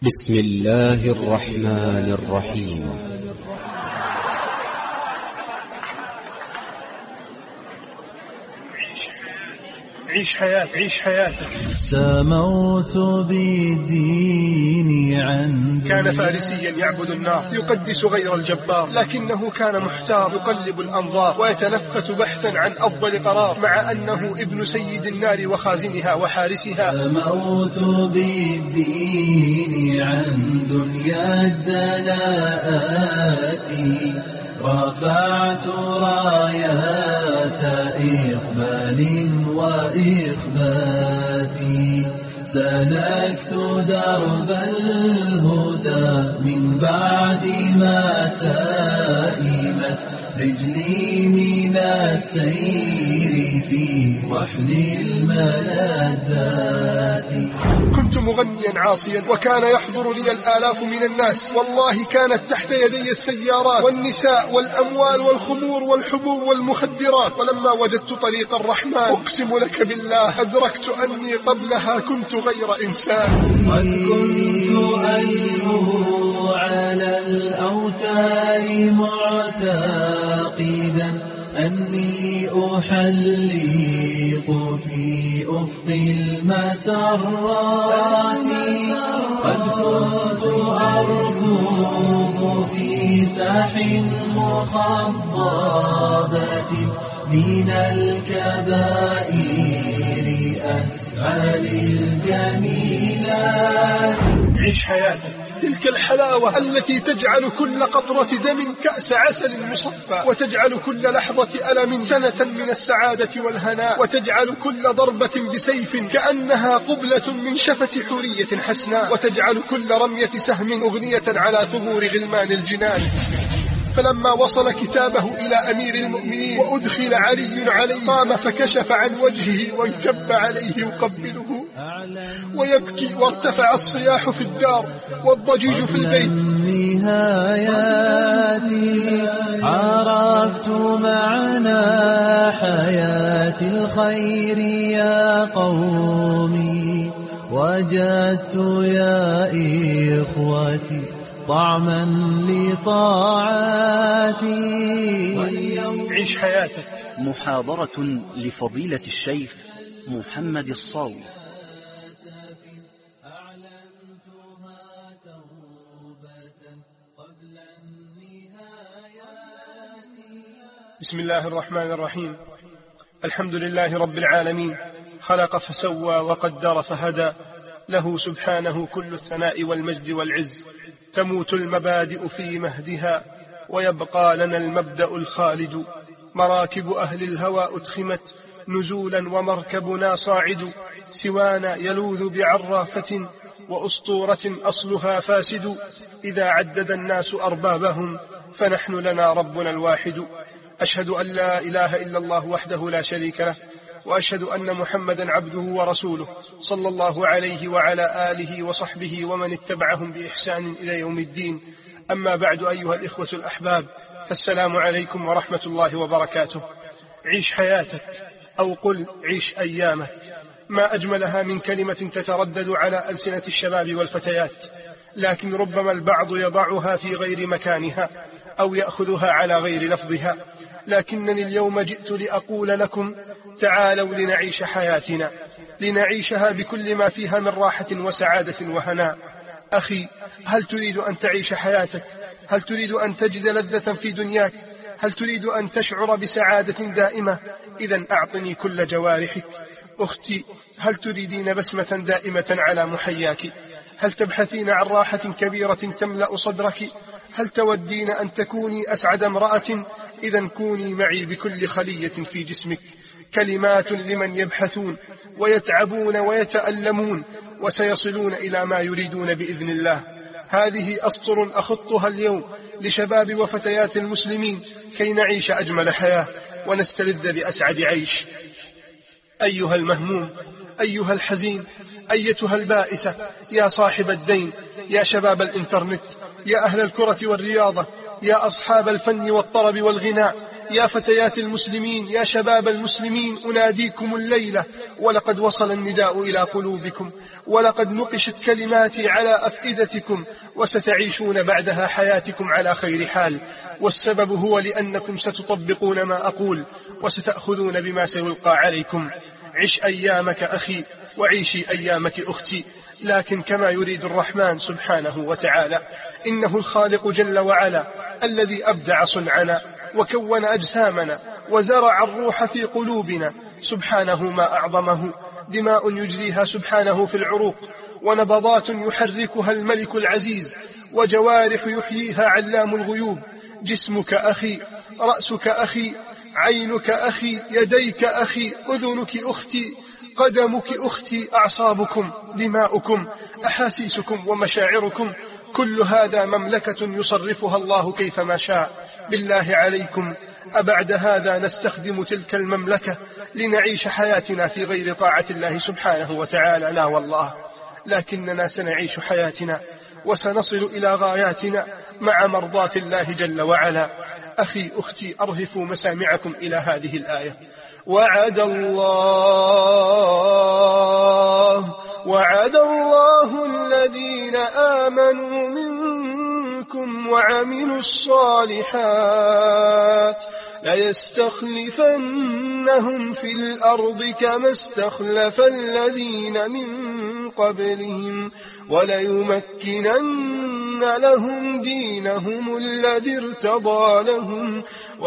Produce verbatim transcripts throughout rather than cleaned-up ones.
بسم الله الرحمن الرحيم. عيش حياة عيش حياتك. سموت بالدين عن كان فارسيا يعبد النار، يقدس غير الجبار، لكنه كان محتار يقلب الأنظار ويتلفت بحثا عن أفضل قرار، مع أنه ابن سيد النار وخازنها وحارسها. سموت بالدين عن دنيا الدناءات، رفعت رايات إقبال وإخبات، سلكت درب الهدى من بعد ما سائمت رجلي من السير في وحل الملذات. كنت مغنيا عاصيا وكان يحضر لي الآلاف من الناس، والله كانت تحت يدي السيارات والنساء والأموال والخمور والحبوب والمخدرات، ولما وجدت طريق الرحمن أقسم لك بالله أدركت أني قبلها كنت غير إنسان. قد كنت ألهو على الأوتار معتقدا أني أحلق في أفق المسرات، قد كنت أركض في ساح مخضبة من الكبائر أسعى للجميلات. عيش حياتك، تلك الحلاوة التي تجعل كل قطرة دم كأس عسل مصفى، وتجعل كل لحظة ألم سنة من السعادة والهناء، وتجعل كل ضربة بسيف كأنها قبلة من شفة حورية حسناء، وتجعل كل رمية سهم أغنية على ثغور غلمان الجنان. فلما وصل كتابه إلى أمير المؤمنين وأدخل علي عليه، قام فكشف عن وجهه وانكب عليه يقبله ويبكي، وارتفع الصياح في الدار والضجيج في البيت. نهاياتي عرفت معنى حياة الخير يا قومي، وجدت يا إخوتي طعما لطاعاتي. عيش حياتك. محاضرة لفضيلة الشيخ محمد الصاوي. بسم الله الرحمن الرحيم. الحمد لله رب العالمين، خلق فسوى وقدر فهدى، له سبحانه كل الثناء والمجد والعز، تموت المبادئ في مهدها ويبقى لنا المبدأ الخالد. مراكب أهل الهوى أتخمت نزولا ومركبنا صاعد، سوانا يلوذ بعرافة وأسطورة أصلها فاسد. إذا عدد الناس أربابهم فنحن لنا ربنا الواحد. أشهد أن لا إله إلا الله وحده لا شريك له، وأشهد أن محمدا عبده ورسوله صلى الله عليه وعلى آله وصحبه ومن اتبعهم بإحسان إلى يوم الدين. أما بعد، أيها الإخوة الأحباب، فالسلام عليكم ورحمة الله وبركاته. عيش حياتك، أو قل عيش أيامك، ما أجملها من كلمة تتردد على ألسنة الشباب والفتيات، لكن ربما البعض يضعها في غير مكانها أو يأخذها على غير لفظها. لكنني اليوم جئت لأقول لكم تعالوا لنعيش حياتنا، لنعيشها بكل ما فيها من راحة وسعادة وهناء. أخي، هل تريد أن تعيش حياتك؟ هل تريد أن تجد لذة في دنياك؟ هل تريد أن تشعر بسعادة دائمة؟ إذن أعطني كل جوارحك. أختي، هل تريدين بسمة دائمة على محياك؟ هل تبحثين عن راحة كبيرة تملأ صدرك؟ هل تودين أن تكوني أسعد امرأة؟ إذن كوني معي بكل خلية في جسمك. كلمات لمن يبحثون ويتعبون ويتألمون وسيصلون إلى ما يريدون بإذن الله. هذه أسطر أخطها اليوم لشباب وفتيات المسلمين كي نعيش أجمل حياة ونستلذ بأسعد عيش. أيها المهموم، أيها الحزين، أيتها البائسة، يا صاحب الدين، يا شباب الإنترنت، يا أهل الكرة والرياضة، يا أصحاب الفن والطرب والغناء، يا فتيات المسلمين، يا شباب المسلمين، أناديكم الليلة ولقد وصل النداء إلى قلوبكم، ولقد نقشت كلماتي على أفئدتكم، وستعيشون بعدها حياتكم على خير حال. والسبب هو لأنكم ستطبقون ما أقول وستأخذون بما سيلقى عليكم. عش أيامك أخي وعيشي أيامك أختي، لكن كما يريد الرحمن سبحانه وتعالى. إنه الخالق جل وعلا الذي أبدع صنعنا وكون أجسامنا وزرع الروح في قلوبنا، سبحانه ما أعظمه. دماء يجريها سبحانه في العروق، ونبضات يحركها الملك العزيز، وجوارح يحييها علام الغيوب. جسمك أخي، رأسك أخي، عينك أخي، يديك أخي، أذنك أختي، قدمك أختي، أعصابكم، دماؤكم، أحاسيسكم ومشاعركم، كل هذا مملكة يصرفها الله كيفما شاء. بالله عليكم، أبعد هذا نستخدم تلك المملكة لنعيش حياتنا في غير طاعة الله سبحانه وتعالى؟ لا والله، لكننا سنعيش حياتنا وسنصل إلى غاياتنا مع مرضاة الله جل وعلا. أخي أختي، أرهفوا مسامعكم إلى هذه الآية: وعد الله وعد الله الذين آمنوا منكم وعملوا الصالحات ليستخلفنهم في الأرض كما استخلف الذين من قبلهم وليمكنن لهم دينهم الذي ارتضى لهم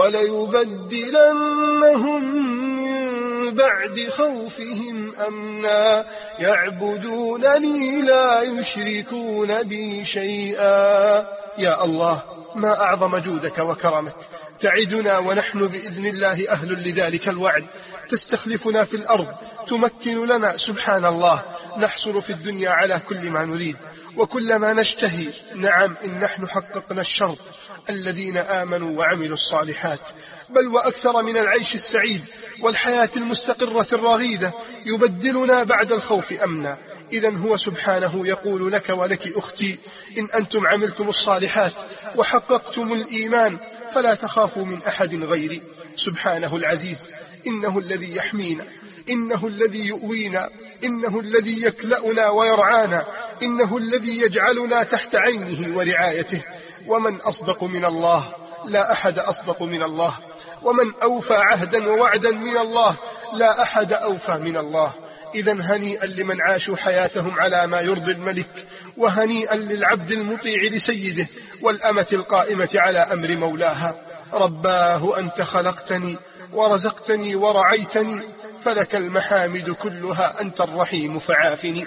وليبدلنهم من بعد خوفهم أمنا يعبدونني لا يشركون بي شيئا. يا الله، ما أعظم جودك وكرمك، تعدنا ونحن بإذن الله أهل لذلك الوعد، تستخلفنا في الأرض، تمكن لنا سبحان الله، نحصل في الدنيا على كل ما نريد وكل ما نشتهي. نعم، إن نحن حققنا الشرط، الذين آمنوا وعملوا الصالحات، بل وأكثر من العيش السعيد والحياة المستقرة الرغيدة، يبدلنا بعد الخوف أمنا. إذن هو سبحانه يقول لك ولك أختي: إن أنتم عملتم الصالحات وحققتم الإيمان فلا تخافوا من أحد غيري. سبحانه العزيز، إنه الذي يحمينا، إنه الذي يؤوينا، إنه الذي يكلأنا ويرعانا، إنه الذي يجعلنا تحت عينه ورعايته. ومن أصدق من الله؟ لا أحد أصدق من الله. ومن أوفى عهدا ووعدا من الله؟ لا أحد أوفى من الله. إذن هنيئا لمن عاشوا حياتهم على ما يرضي الملك، وهنيئا للعبد المطيع لسيده، والأمة القائمة على أمر مولاها. رباه أنت خلقتني ورزقتني ورعيتني، فلك المحامد كلها، أنت الرحيم فعافني.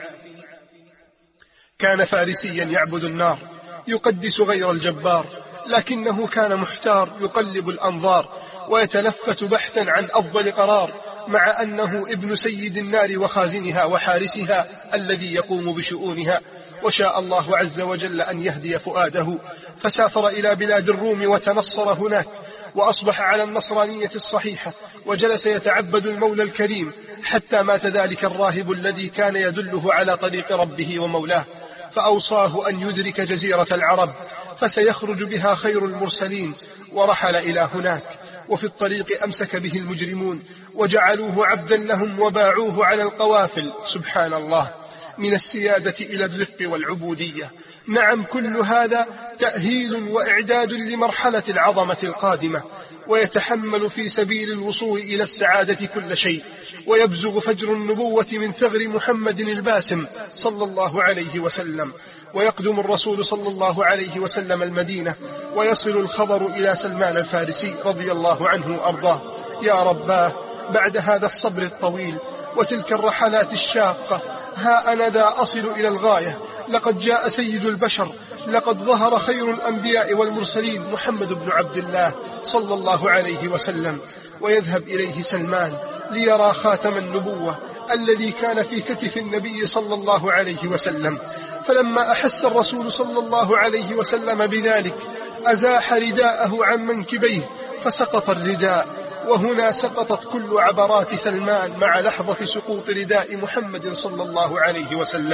كان فارسيا يعبد النار، يقدس غير الجبار، لكنه كان محتار يقلب الأنظار ويتلفت بحثا عن أفضل قرار، مع أنه ابن سيد النار وخازنها وحارسها الذي يقوم بشؤونها. وشاء الله عز وجل أن يهدي فؤاده، فسافر إلى بلاد الروم وتنصر هناك، وأصبح على النصرانية الصحيحة، وجلس يتعبد المولى الكريم حتى مات ذلك الراهب الذي كان يدله على طريق ربه ومولاه، فأوصاه أن يدرك جزيرة العرب فسيخرج بها خير المرسلين، ورحل إلى هناك. وفي الطريق أمسك به المجرمون وجعلوه عبدا لهم وباعوه على القوافل. سبحان الله، من السيادة إلى الرفق والعبودية. نعم، كل هذا تأهيل وإعداد لمرحلة العظمة القادمة، ويتحمل في سبيل الوصول إلى السعادة كل شيء، ويبزغ فجر النبوة من ثغر محمد الباسم صلى الله عليه وسلم، ويقدم الرسول صلى الله عليه وسلم المدينة، ويصل الخبر إلى سلمان الفارسي رضي الله عنه وأرضاه. يا رباه، بعد هذا الصبر الطويل وتلك الرحلات الشاقة، ها أنا ذا أصل إلى الغاية. لقد جاء سيد البشر، لقد ظهر خير الأنبياء والمرسلين محمد بن عبد الله صلى الله عليه وسلم، ويذهب إليه سلمان ليرى خاتم النبوة الذي كان في كتف النبي صلى الله عليه وسلم. فلما أحس الرسول صلى الله عليه وسلم بذلك، أزاح رداءه عن منكبيه فسقط الرداء، وهنا سقطت كل عبرات سلمان مع لحظة سقوط رداء محمد صلى الله عليه وسلم.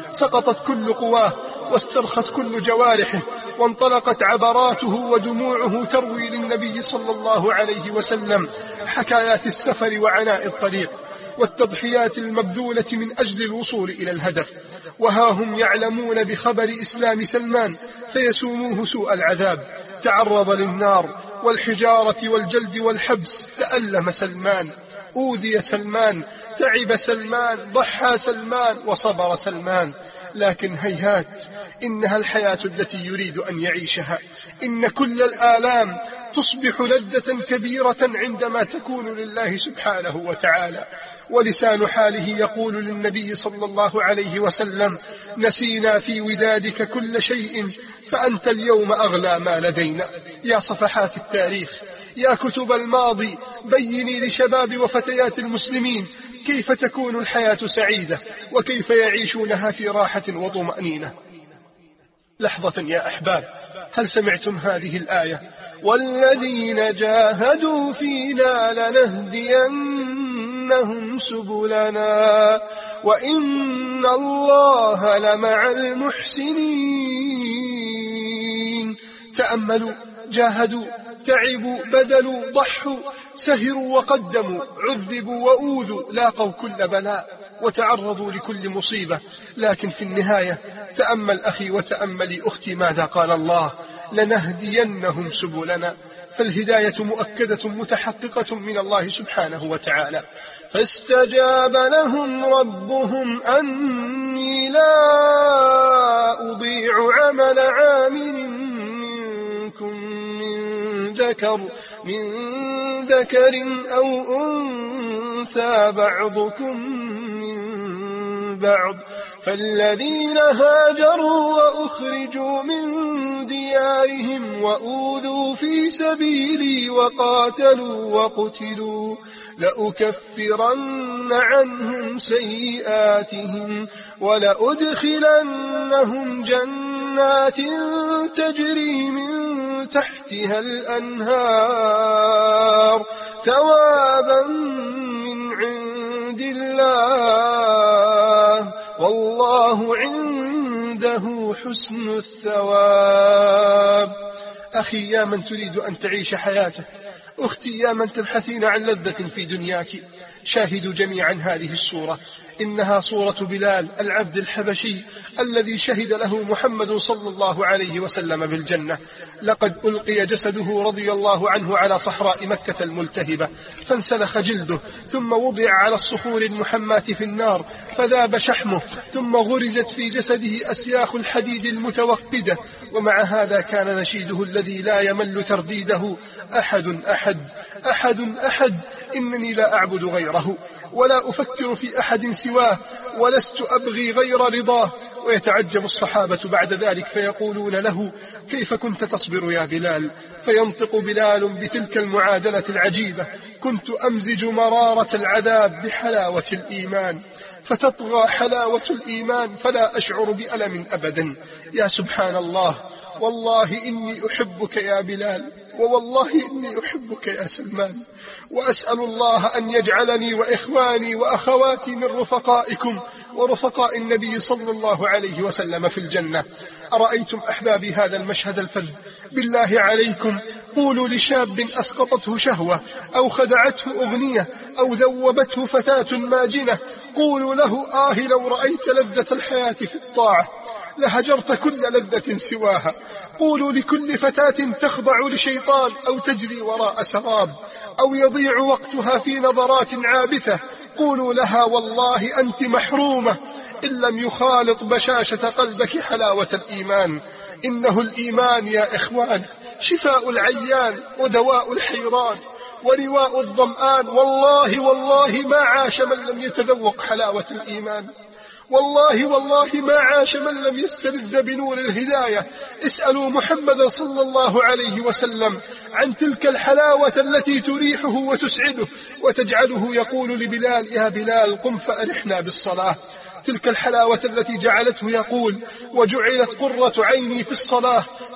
سقطت كل قواه واسترخت كل جوارحه، وانطلقت عبراته ودموعه تروي للنبي صلى الله عليه وسلم حكايات السفر وعناء الطريق والتضحيات المبذولة من أجل الوصول إلى الهدف. وها هم يعلمون بخبر إسلام سلمان فيسوموه سوء العذاب. تعرض للنار والحجارة والجلد والحبس، تألم سلمان، أوذي سلمان، تعب سلمان، ضحى سلمان، وصبر سلمان. لكن هيهات، إنها الحياة التي يريد أن يعيشها. إن كل الآلام تصبح لذة كبيرة عندما تكون لله سبحانه وتعالى. ولسان حاله يقول للنبي صلى الله عليه وسلم: نسينا في ودادك كل شيء فأنت اليوم أغلى ما لدينا. يا صفحات التاريخ، يا كتب الماضي، بيني لشباب وفتيات المسلمين كيف تكون الحياة سعيدة وكيف يعيشونها في راحة وطمأنينة. لحظة يا أحباب، هل سمعتم هذه الآية؟ والذين جاهدوا فينا لنهدينهم سبلنا وإن الله لمع المحسنين. تأملوا، جاهدوا، تعبوا، بذلوا، ضحوا، سهروا وقدموا، عذبوا وأوذوا، لاقوا كل بلاء وتعرضوا لكل مصيبة. لكن في النهاية تأمل أخي وتأملي أختي ماذا قال الله: لنهدينهم سبلنا. فالهداية مؤكدة متحققة من الله سبحانه وتعالى. فاستجاب لهم ربهم أني لا أضيع عمل عامل منكم من ذكر من ذكر أو أنثى بعضكم من بعض، فالذين هاجروا وأخرجوا من ديارهم وأوذوا في سبيلي وقاتلوا وقتلوا لأكفرن عنهم سيئاتهم ولأدخلنهم جنات تجري من تحتها الأنهار ثوابا من عند الله والله عنده حسن الثواب. أخي يا من تريد أن تعيش حياتك، أختي يا من تبحثين عن لذة في دنياك، شاهدوا جميعا هذه الصورة. إنها صورة بلال العبد الحبشي الذي شهد له محمد صلى الله عليه وسلم بالجنة. لقد ألقي جسده رضي الله عنه على صحراء مكة الملتهبة فانسلخ جلده، ثم وضع على الصخور المحماة في النار فذاب شحمه، ثم غرزت في جسده أسياخ الحديد المتوقدة. ومع هذا كان نشيده الذي لا يمل ترديده: أحد أحد أحد أحد، إنني لا أعبد غيره ولا أفكر في أحد سواه ولست أبغي غير رضاه. ويتعجب الصحابة بعد ذلك فيقولون له: كيف كنت تصبر يا بلال؟ فينطق بلال بتلك المعادلة العجيبة: كنت أمزج مرارة العذاب بحلاوة الإيمان فتطغى حلاوة الإيمان فلا أشعر بألم أبدا. يا سبحان الله، والله إني أحبك يا بلال، ووالله إني أحبك يا سلمان، وأسأل الله أن يجعلني وإخواني وأخواتي من رفقائكم ورفقاء النبي صلى الله عليه وسلم في الجنة. أرأيتم أحبابي هذا المشهد الفذ؟ بالله عليكم قولوا لشاب أسقطته شهوة أو خدعته أغنية أو ذوبته فتاة ماجنة، قولوا له: آه لو رأيت لذة الحياة في الطاعة لهجرت كل لذة سواها. قولوا لكل فتاة تخضع لشيطان أو تجري وراء سراب أو يضيع وقتها في نظرات عابثة، قولوا لها: والله أنت محرومة إن لم يخالط بشاشة قلبك حلاوة الإيمان. إنه الإيمان يا إخوان شفاء العيان ودواء الحيران ورواء الظمآن. والله والله ما عاش من لم يتذوق حلاوة الإيمان، والله والله ما عاش من لم يستلذ بنور الهداية. اسألوا محمد صلى الله عليه وسلم عن تلك الحلاوة التي تريحه وتسعده وتجعله يقول لبلال: يا بلال قم فأرحنا بالصلاة. تلك الحلاوة التي جعلته يقول: وجعلت قرة عيني في الصلاة.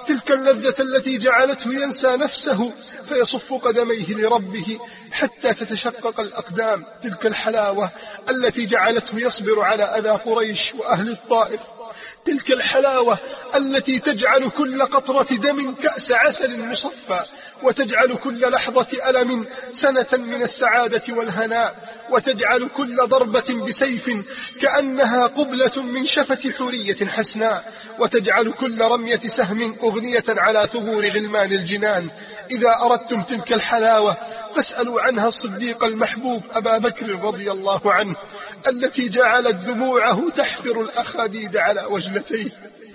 تلك اللذة التي جعلته ينسى نفسه فيصف قدميه لربه حتى تتشقق الأقدام، تلك الحلاوة التي جعلته يصبر على أذى قريش وأهل الطائف، تلك الحلاوة التي تجعل كل قطرة دم كأس عسل مصفى، وتجعل كل لحظة ألم سنة من السعادة والهناء، وتجعل كل ضربة بسيف كأنها قبلة من شفة حورية حسناء، وتجعل كل رمية سهم أغنية على ثغور غلمان الجنان. إذا أردتم تلك الحلاوة فاسألوا عنها الصديق المحبوب أبا بكر رضي الله عنه، التي جعلت دموعه تحفر الأخاديد على وجنتيه.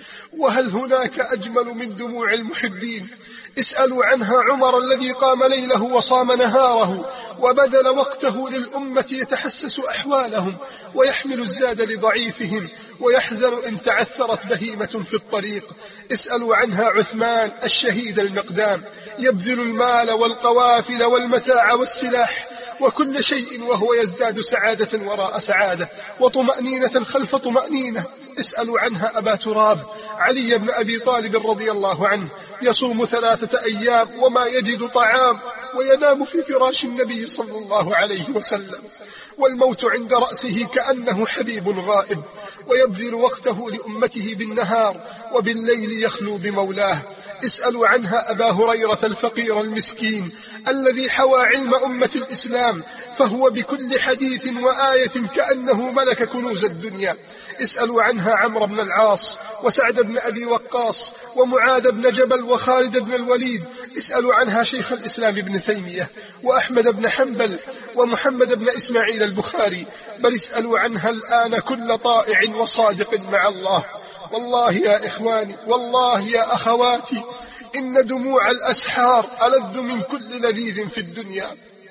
وهل هناك أجمل من دموع المحبين؟ اسألوا عنها عمر الذي قام ليله وصام نهاره وبذل وقته للأمة يتحسس أحوالهم ويحمل الزاد لضعيفهم ويحزن إن تعثرت بهيمة في الطريق. اسألوا عنها عثمان الشهيد المقدام، يبذل المال والقوافل والمتاع والسلاح وكل شيء وهو يزداد سعادة وراء سعادة وطمأنينة خلف طمأنينة. اسألوا عنها أبا تراب علي بن أبي طالب رضي الله عنه، يصوم ثلاثة أيام وما يجد طعام وينام في فراش النبي صلى الله عليه وسلم، والموت عند رأسه كأنه حبيب غائب، ويبذل وقته لأمته بالنهار وبالليل يخلو بمولاه. اسألوا عنها أبا هريرة الفقير المسكين الذي حوى علم أمة الإسلام، فهو بكل حديث وآية كأنه ملك كنوز الدنيا. اسألوا عنها عمرو بن العاص وسعد بن أبي وقاص ومعاذ بن جبل وخالد بن الوليد. اسألوا عنها شيخ الإسلام ابن تيمية وأحمد بن حنبل ومحمد بن إسماعيل البخاري، بل اسألوا عنها الآن كل طائع وصادق مع الله. والله يا إخواني، والله يا أخواتي، إن دموع الأسحار ألذ من كل لذيذ في الدنيا،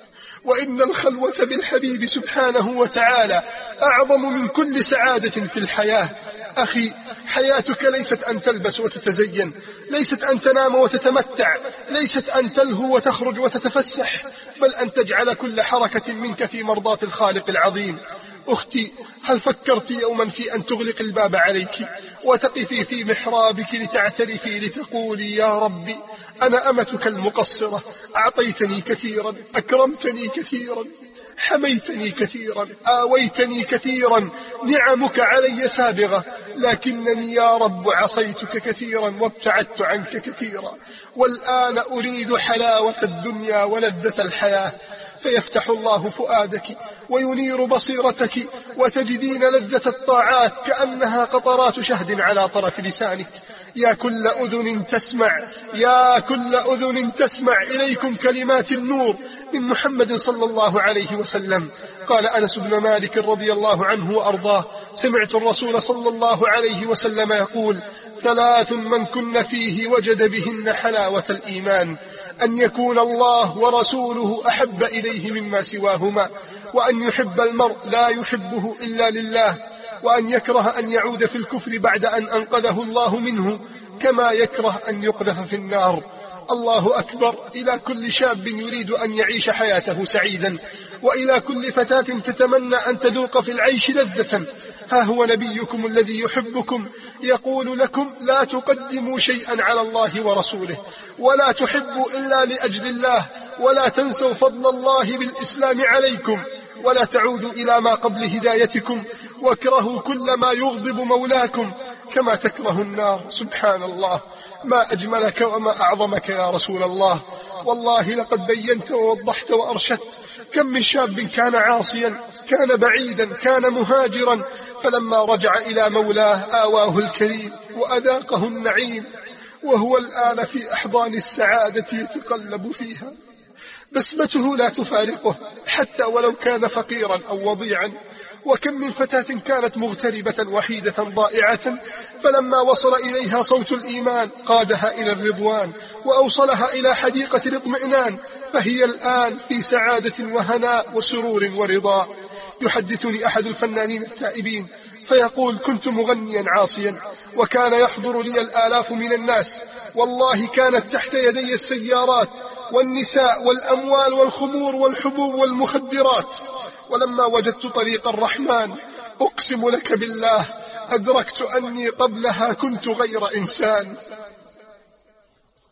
وإن الخلوة بالحبيب سبحانه وتعالى أعظم من كل سعادة في الحياة. أخي، حياتك ليست أن تلبس وتتزين، ليست أن تنام وتتمتع، ليست أن تلهو وتخرج وتتفسح، بل أن تجعل كل حركة منك في مرضاة الخالق العظيم. أختي، هل فكرت يوما في أن تغلق الباب عليك وتقفي في محرابك لتعترفي لتقولي يا ربي أنا أمتك المقصرة، أعطيتني كثيرا، أكرمتني كثيرا، حميتني كثيرا، آويتني كثيرا، نعمك علي سابغة، لكنني يا رب عصيتك كثيرا وابتعدت عنك كثيرا، والآن أريد حلاوة الدنيا ولذة الحياة. فيفتح الله فؤادك وينير بصيرتك وتجدين لذة الطاعات كأنها قطرات شهد على طرف لسانك. يا كل أذن تسمع، يا كل أذن تسمع، إليكم كلمات النور من محمد صلى الله عليه وسلم. قال أنس بن مالك رضي الله عنه وأرضاه: سمعت الرسول صلى الله عليه وسلم يقول: ثلاث من كن فيه وجد بهن حلاوة الإيمان، أن يكون الله ورسوله أحب إليه مما سواهما، وأن يحب المرء لا يحبه إلا لله، وأن يكره أن يعود في الكفر بعد أن أنقذه الله منه، كما يكره أن يقذف في النار. الله أكبر. إلى كل شاب يريد أن يعيش حياته سعيدا، وإلى كل فتاة تتمنى أن تذوق في العيش لذة، ها هو نبيكم الذي يحبكم يقول لكم: لا تقدموا شيئا على الله ورسوله، ولا تحبوا إلا لأجل الله، ولا تنسوا فضل الله بالإسلام عليكم، ولا تعودوا إلى ما قبل هدايتكم، واكرهوا كل ما يغضب مولاكم كما تكره النار. سبحان الله، ما أجملك وما أعظمك يا رسول الله. والله لقد بينت ووضحت وأرشدت. كم من شاب كان عاصيا، كان بعيدا، كان مهاجرا، فلما رجع إلى مولاه آواه الكريم وأذاقه النعيم، وهو الآن في أحضان السعادة يتقلب فيها. بسمته لا تفارقه حتى ولو كان فقيرا أو وضيعا. وكم من فتاة كانت مغتربة وحيدة ضائعة، فلما وصل إليها صوت الإيمان قادها إلى الرضوان وأوصلها إلى حديقة الاطمئنان، فهي الآن في سعادة وهناء وسرور ورضا. يحدثني أحد الفنانين التائبين فيقول: كنت مغنيا عاصيا، وكان يحضر لي الآلاف من الناس، والله كانت تحت يدي السيارات والنساء والأموال والخمور والحبوب والمخدرات، ولما وجدت طريق الرحمن أقسم لك بالله أدركت أني قبلها كنت غير إنسان.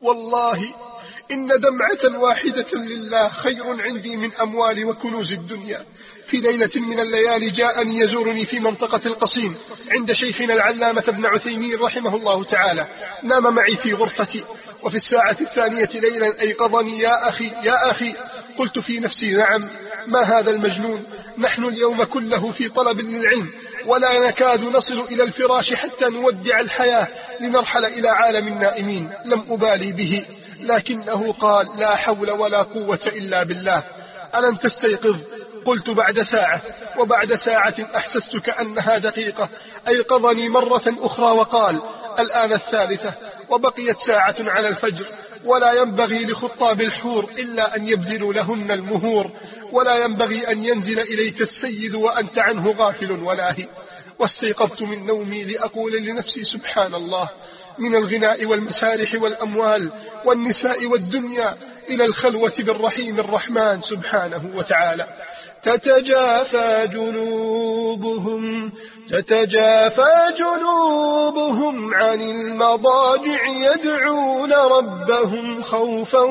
والله إن دمعة واحدة لله خير عندي من أموال وكنوز الدنيا. في ليلة من الليالي جاءني يزورني في منطقة القصيم عند شيخنا العلامة ابن عثيمين رحمه الله تعالى، نام معي في غرفتي، وفي الساعة الثانية ليلا أيقظني: يا أخي يا أخي. قلت في نفسي: نعم، ما هذا المجنون؟ نحن اليوم كله في طلب للعلم، ولا نكاد نصل إلى الفراش حتى نودع الحياة لنرحل إلى عالم النائمين. لم أبالي به، لكنه قال: لا حول ولا قوة إلا بالله، ألم تستيقظ؟ قلت: بعد ساعة. وبعد ساعة أحسست كأنها دقيقة، أيقظني مرة أخرى وقال: الآن الثالثة، وبقيت ساعة على الفجر، ولا ينبغي لخطاب الحور إلا أن يبذلوا لهن المهور، ولا ينبغي أن ينزل إليك السيد وأنت عنه غافل ولاهي. واستيقظت من نومي لأقول لنفسي: سبحان الله، من الغناء والمسارح والأموال والنساء والدنيا إلى الخلوة بالرحيم الرحمن سبحانه وتعالى. تتجافى جنوبهم تتجافى جنوبهم عن المضاجع يدعون ربهم خوفا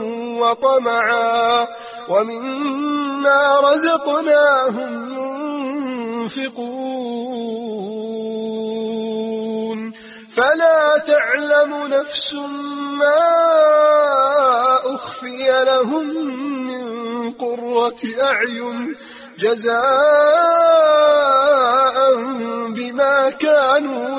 وطمعا ومما رزقناهم ينفقون فلا تعلم نفس ما أخفي لهم من قرة أعين جزاء بما كانوا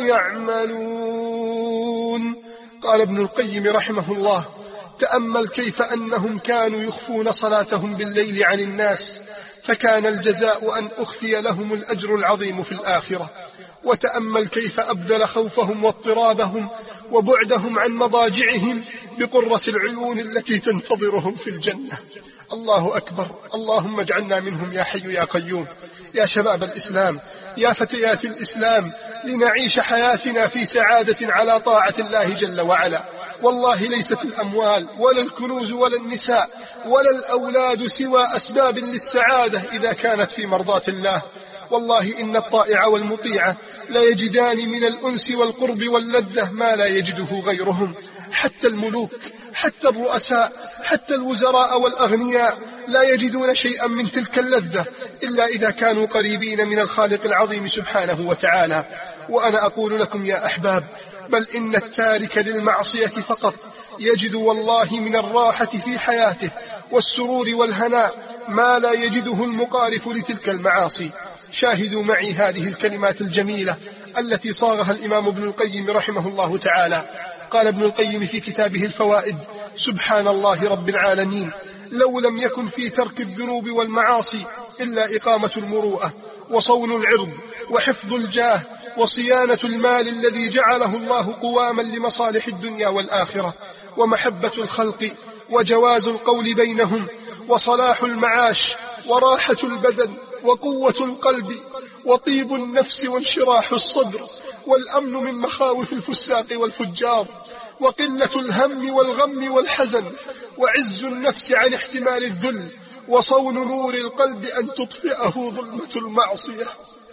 يعملون. قال ابن القيم رحمه الله: تأمل كيف أنهم كانوا يخفون صلاتهم بالليل عن الناس، فكان الجزاء أن أخفي لهم الأجر العظيم في الآخرة. وتأمل كيف أبدل خوفهم واضطرابهم وبعدهم عن مضاجعهم بقرة العيون التي تنتظرهم في الجنة. الله أكبر، اللهم اجعلنا منهم يا حي يا قيوم. يا شباب الإسلام، يا فتيات الإسلام، لنعيش حياتنا في سعادة على طاعة الله جل وعلا. والله ليست الأموال ولا الكنوز ولا النساء ولا الأولاد سوى أسباب للسعادة إذا كانت في مرضاة الله. والله إن الطائع والمطيع لا يجدان من الأنس والقرب واللذة ما لا يجده غيرهم. حتى الملوك، حتى الرؤساء، حتى الوزراء والأغنياء لا يجدون شيئا من تلك اللذة إلا إذا كانوا قريبين من الخالق العظيم سبحانه وتعالى. وأنا أقول لكم يا أحباب، بل إن التارك للمعصية فقط يجد والله من الراحة في حياته والسرور والهناء ما لا يجده المقارف لتلك المعاصي. شاهدوا معي هذه الكلمات الجميلة التي صاغها الإمام ابن القيم رحمه الله تعالى. قال ابن القيم في كتابه الفوائد: سبحان الله رب العالمين، لو لم يكن في ترك الذنوب والمعاصي إلا إقامة المروءة وصون العرض وحفظ الجاه وصيانة المال الذي جعله الله قواما لمصالح الدنيا والآخرة، ومحبة الخلق وجواز القول بينهم وصلاح المعاش وراحة البدن وقوة القلب وطيب النفس وانشراح الصدر والأمن من مخاوف الفساق والفجار وقلة الهم والغم والحزن وعز النفس عن احتمال الذل وصون نور القلب أن تطفئه ظلمة المعصية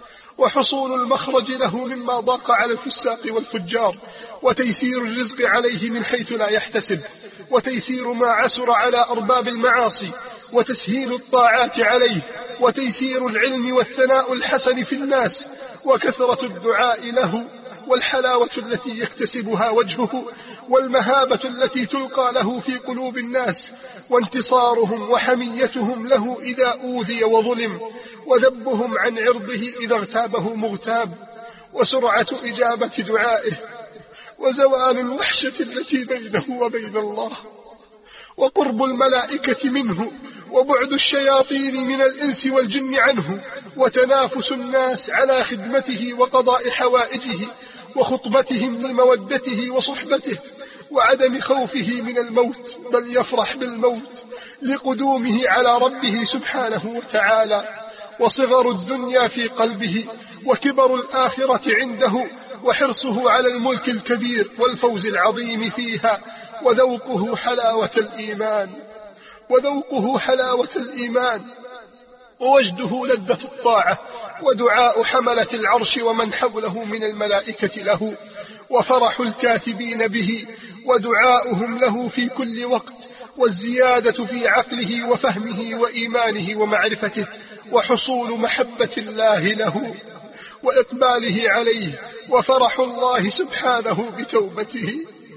وحصول المخرج له مما ضاق على الفساق والفجار وتيسير الرزق عليه من حيث لا يحتسب وتيسير ما عسر على أرباب المعاصي وتسهيل الطاعات عليه وتيسير العلم والثناء الحسن في الناس وكثرة الدعاء له والحلاوة التي يكتسبها وجهه والمهابة التي تلقى له في قلوب الناس وانتصارهم وحميتهم له إذا أوذي وظلم وذبهم عن عرضه إذا اغتابه مغتاب وسرعة إجابة دعائه وزوال الوحشة التي بينه وبين الله وقرب الملائكة منه وبعد الشياطين من الإنس والجن عنه وتنافس الناس على خدمته وقضاء حوائجه وخطبتهم لمودته وصحبته وعدم خوفه من الموت بل يفرح بالموت لقدومه على ربه سبحانه وتعالى وصغر الدنيا في قلبه وكبر الآخرة عنده وحرصه على الملك الكبير والفوز العظيم فيها وذوقه حلاوة الإيمان وذوقه حلاوة الإيمان ووجده لذة الطاعة ودعاء حملة العرش ومن حوله من الملائكة له وفرح الكاتبين به ودعاؤهم له في كل وقت، والزيادة في عقله وفهمه وإيمانه ومعرفته، وحصول محبة الله له وإقباله عليه، وفرح الله سبحانه بتوبته.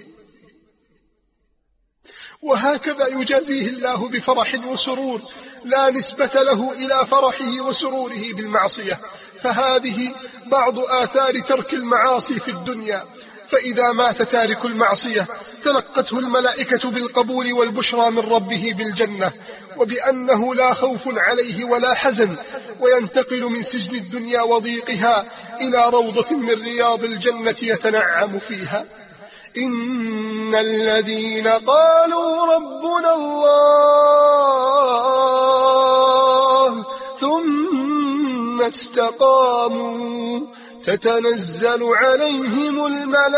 وهكذا يجازيه الله بفرح وسرور لا نسبة له إلى فرحه وسروره بالمعصية. فهذه بعض آثار ترك المعاصي في الدنيا. فإذا مات تارك المعصية تلقته الملائكة بالقبول والبشرى من ربه بالجنة، وبأنه لا خوف عليه ولا حزن، وينتقل من سجن الدنيا وضيقها إلى روضة من رياض الجنة يتنعم فيها. إن الذين قالوا ربنا الله ثم استقاموا تتنزل عليهم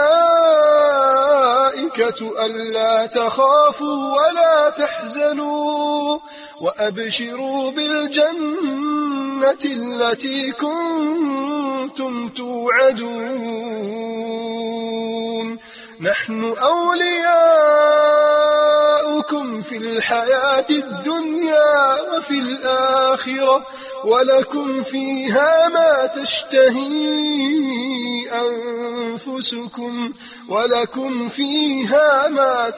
الملائكة ألا تخافوا ولا تحزنوا وأبشروا بالجنة التي كنتم توعدون نحن أولياؤكم في الحياة الدنيا وفي الآخرة ولكم فيها ما تشتهي أنفسكم ولكم فيها ما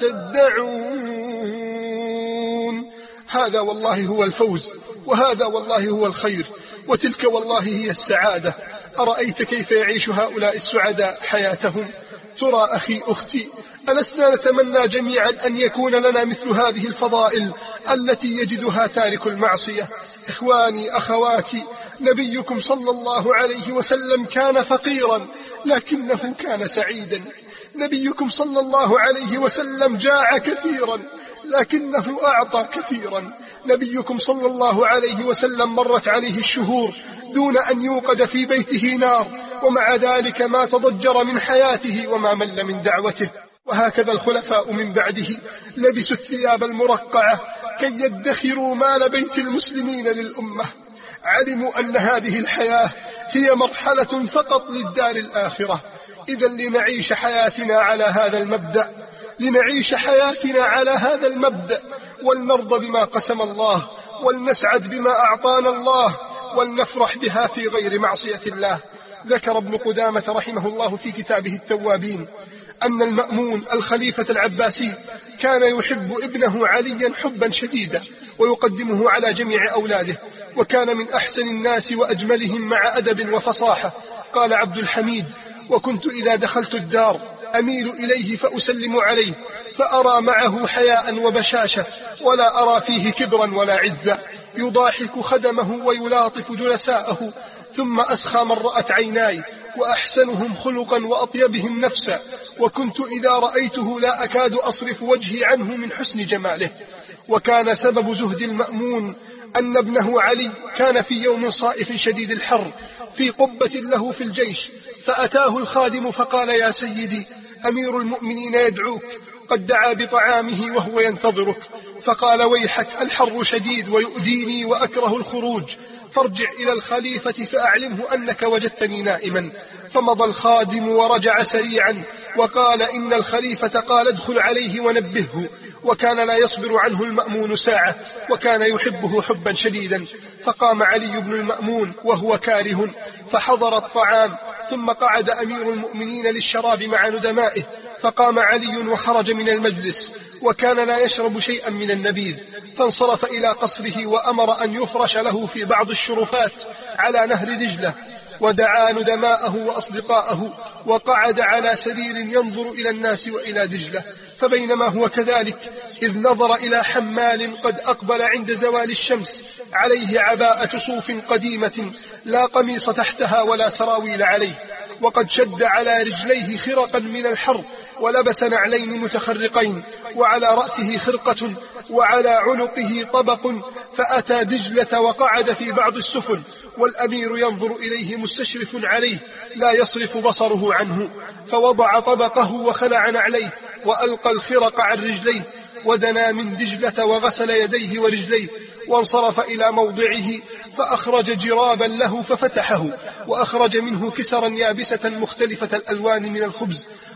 تدعون. هذا والله هو الفوز، وهذا والله هو الخير، وتلك والله هي السعادة. أرأيت كيف يعيش هؤلاء السعداء حياتهم؟ ترى أخي أختي، ألسنا نتمنى جميعا أن يكون لنا مثل هذه الفضائل التي يجدها تارك المعصية؟ إخواني أخواتي، نبيكم صلى الله عليه وسلم كان فقيرا لكنه كان سعيدا. نبيكم صلى الله عليه وسلم جاع كثيرا لكنه أعطى كثيرا. نبيكم صلى الله عليه وسلم مرت عليه الشهور دون أن يوقد في بيته نار، ومع ذلك ما تضجر من حياته وما مل من دعوته. وهكذا الخلفاء من بعده لبسوا الثياب المرقعة كي يدخروا مال بيت المسلمين للأمة. علموا أن هذه الحياة هي مرحلة فقط للدار الآخرة. إذا لنعيش حياتنا على هذا المبدأ لنعيش حياتنا على هذا المبدأ ولنرضى بما قسم الله، ولنسعد بما أعطانا الله، ولنفرح بها في غير معصية الله. ذكر ابن قدامة رحمه الله في كتابه التوابين أن المأمون الخليفة العباسي كان يحب ابنه عليا حبا شديدا ويقدمه على جميع أولاده، وكان من أحسن الناس وأجملهم مع أدب وفصاحة. قال عبد الحميد: وكنت إذا دخلت الدار أميل إليه فأسلم عليه فأرى معه حياء وبشاشة ولا أرى فيه كبرا ولا عزة، يضاحك خدمه ويلاطف جلساءه، ثم أسخى من رأت عيناي وأحسنهم خلقا وأطيبهم نفسا، وكنت إذا رأيته لا أكاد أصرف وجهي عنه من حسن جماله. وكان سبب زهد المأمون أن ابنه علي كان في يوم صائف شديد الحر في قبة له في الجيش، فأتاه الخادم فقال: يا سيدي، أمير المؤمنين يدعوك، قد دعا بطعامه وهو ينتظرك. فقال: ويحك، الحر شديد ويؤذيني وأكره الخروج، فارجع إلى الخليفة فأعلمه أنك وجدتني نائما. فمضى الخادم ورجع سريعا وقال: إن الخليفة قال ادخل عليه ونبهه. وكان لا يصبر عنه المأمون ساعة، وكان يحبه حبا شديدا. فقام علي بن المأمون وهو كاره فحضر الطعام، ثم قعد أمير المؤمنين للشراب مع ندمائه، فقام علي وخرج من المجلس، وكان لا يشرب شيئا من النبيذ، فانصرف إلى قصره وأمر أن يفرش له في بعض الشرفات على نهر دجلة، ودعا ندماءه وأصدقاءه، وقعد على سرير ينظر إلى الناس وإلى دجلة. فبينما هو كذلك إذ نظر إلى حمال قد أقبل عند زوال الشمس، عليه عباءة صوف قديمة لا قميص تحتها ولا سراويل عليه، وقد شد على رجليه خرقا من الحر، ولبس نعلين متخرقين، وعلى رأسه خرقة، وعلى عنقه طبق. فأتى دجلة وقعد في بعض السفن، والأمير ينظر إليه مستشرف عليه لا يصرف بصره عنه. فوضع طبقه وخلع نعليه وألقى الخرق عن رجليه، ودنا من دجلة وغسل يديه ورجليه، وانصرف إلى موضعه، فأخرج جرابا له ففتحه، وأخرج منه كسرا يابسة مختلفة الألوان من الخبز،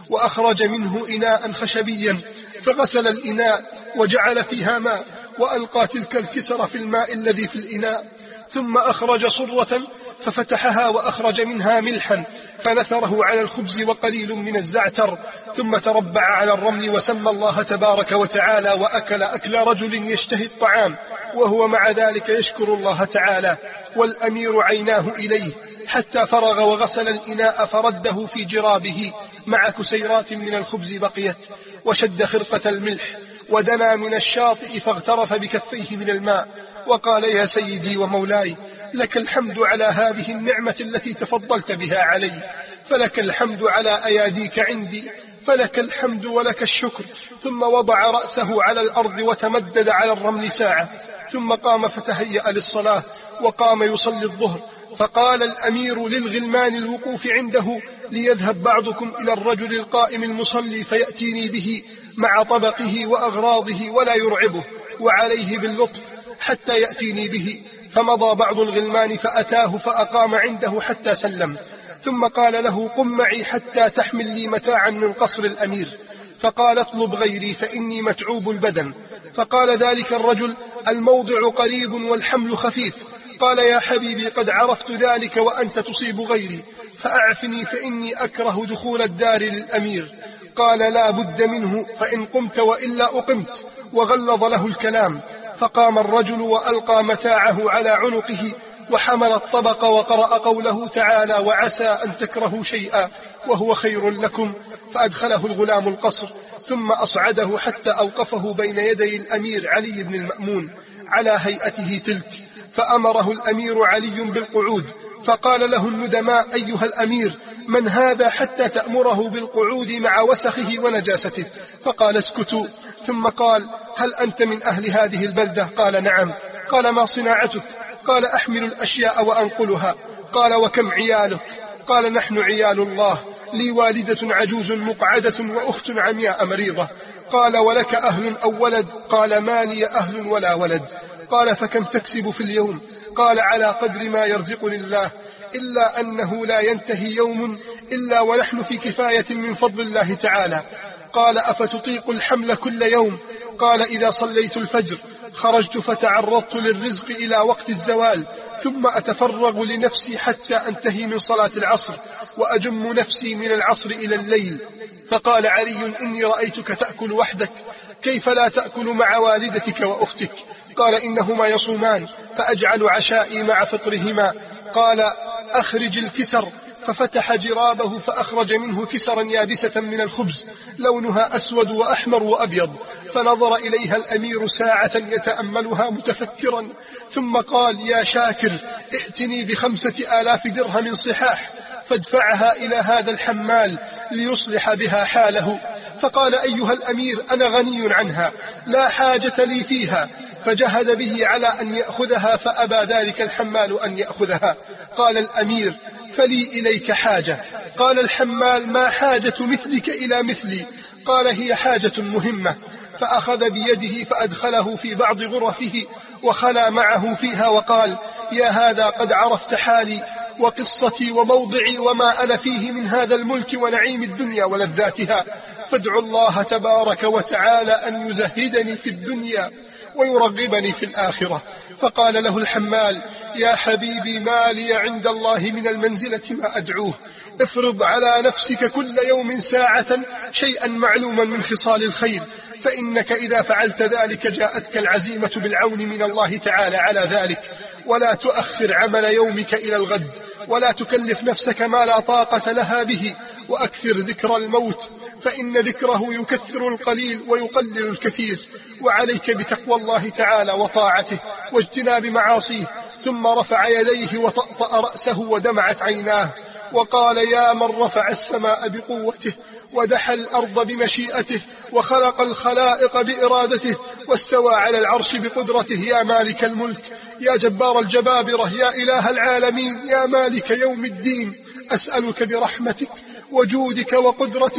وأخرج منه إناء خشبيا، فغسل الإناء وجعل فيها ماء، وألقى تلك الكسر في الماء الذي في الإناء، ثم أخرج صرة ففتحها وأخرج منها ملحا فنثره على الخبز وقليل من الزعتر، ثم تربع على الرمل وسمى الله تبارك وتعالى، وأكل أكل رجل يشتهي الطعام وهو مع ذلك يشكر الله تعالى. والأمير عيناه إليه حتى فرغ وغسل الإناء فرده في جرابه مع كسيرات من الخبز بقيت، وشد خرقة الملح ودنا من الشاطئ فاغترف بكفيه من الماء وقال: يا سيدي ومولاي، لك الحمد على هذه النعمة التي تفضلت بها علي، فلك الحمد على أياديك عندي، فلك الحمد ولك الشكر. ثم وضع رأسه على الأرض وتمدد على الرمل ساعة، ثم قام فتهيأ للصلاة وقام يصلي الظهر. فقال الأمير للغلمان الوقوف عنده: ليذهب بعضكم إلى الرجل القائم المصلي فيأتيني به مع طبقه وأغراضه ولا يرعبه، وعليه باللطف حتى يأتيني به. فمضى بعض الغلمان فأتاه فأقام عنده حتى سلم، ثم قال له: قم معي حتى تحمل لي متاعا من قصر الأمير. فقال: اطلب غيري فإني متعوب البدن. فقال ذلك الرجل: الموضع قريب والحمل خفيف. قال: يا حبيبي، قد عرفت ذلك وأنت تصيب غيري، فأعفني فإني أكره دخول الدار للأمير. قال: لا بد منه، فإن قمت وإلا أقمت. وغلظ له الكلام. فقام الرجل وألقى متاعه على عنقه وحمل الطبق وقرأ قوله تعالى: وعسى أن تكرهوا شيئا وهو خير لكم. فأدخله الغلام القصر، ثم أصعده حتى أوقفه بين يدي الأمير علي بن المأمون على هيئته تلك، فأمره الأمير علي بالقعود. فقال له الندماء: أيها الأمير، من هذا حتى تأمره بالقعود مع وسخه ونجاسته؟ فقال: اسكتوا. ثم قال: هل أنت من أهل هذه البلدة؟ قال: نعم. قال: ما صناعتك؟ قال: أحمل الأشياء وأنقلها. قال: وكم عيالك؟ قال: نحن عيال الله، لي والدة عجوز مقعدة وأخت عمياء مريضة. قال: ولك أهل أو ولد؟ قال: ما لي أهل ولا ولد. قال: فكم تكسب في اليوم؟ قال: على قدر ما يرزقني الله، إلا أنه لا ينتهي يوم إلا ونحن في كفاية من فضل الله تعالى. قال: أفتطيق الحمل كل يوم؟ قال: إذا صليت الفجر خرجت فتعرضت للرزق إلى وقت الزوال، ثم أتفرغ لنفسي حتى أنتهي من صلاة العصر، وأجم نفسي من العصر إلى الليل. فقال علي: إني رأيتك تأكل وحدك، كيف لا تأكل مع والدتك وأختك؟ قال: إنهما يصومان، فأجعل عشائي مع فطرهما. قال: أخرج الكسر. ففتح جرابه فأخرج منه كسرا يابسة من الخبز لونها أسود وأحمر وأبيض. فنظر إليها الأمير ساعة يتأملها متفكرا، ثم قال: يا شاكر، ائتني بخمسة آلاف درهم صحاح فادفعها إلى هذا الحمال ليصلح بها حاله. فقال: أيها الأمير، أنا غني عنها، لا حاجة لي فيها. فجهد به على أن يأخذها، فأبى ذلك الحمال أن يأخذها. قال الأمير: فلي إليك حاجة. قال الحمال: ما حاجة مثلك إلى مثلي؟ قال: هي حاجة مهمة. فأخذ بيده فأدخله في بعض غرفه وخلى معه فيها وقال: يا هذا، قد عرفت حالي وقصتي وموضعي وما أنا فيه من هذا الملك ونعيم الدنيا ولذاتها، فادعوا الله تبارك وتعالى أن يزهدني في الدنيا ويرغبني في الآخرة. فقال له الحمال: يا حبيبي، ما لي عند الله من المنزلة ما أدعوه، افرض على نفسك كل يوم ساعة شيئا معلوما من خصال الخير، فإنك إذا فعلت ذلك جاءتك العزيمة بالعون من الله تعالى على ذلك. ولا تؤخر عمل يومك إلى الغد، ولا تكلف نفسك ما لا طاقة لها به، وأكثر ذكر الموت، فإن ذكره يكثر القليل ويقلل الكثير. وعليك بتقوى الله تعالى وطاعته واجتناب معاصيه. ثم رفع يديه وطأطأ رأسه ودمعت عيناه وقال: يا من رفع السماء بقوته ودحى الأرض بمشيئته وخلق الخلائق بإرادته واستوى على العرش بقدرته، يا مالك الملك، يا جبار الجبابرة، يا إله العالمين، يا مالك يوم الدين، أسألك برحمتك وجودك وقدرتك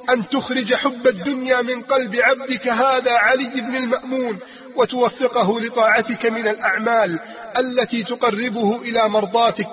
أن تخرج حب الدنيا من قلب عبدك هذا علي بن المأمون، وتوفقه لطاعتك من الأعمال التي تقربه إلى مرضاتك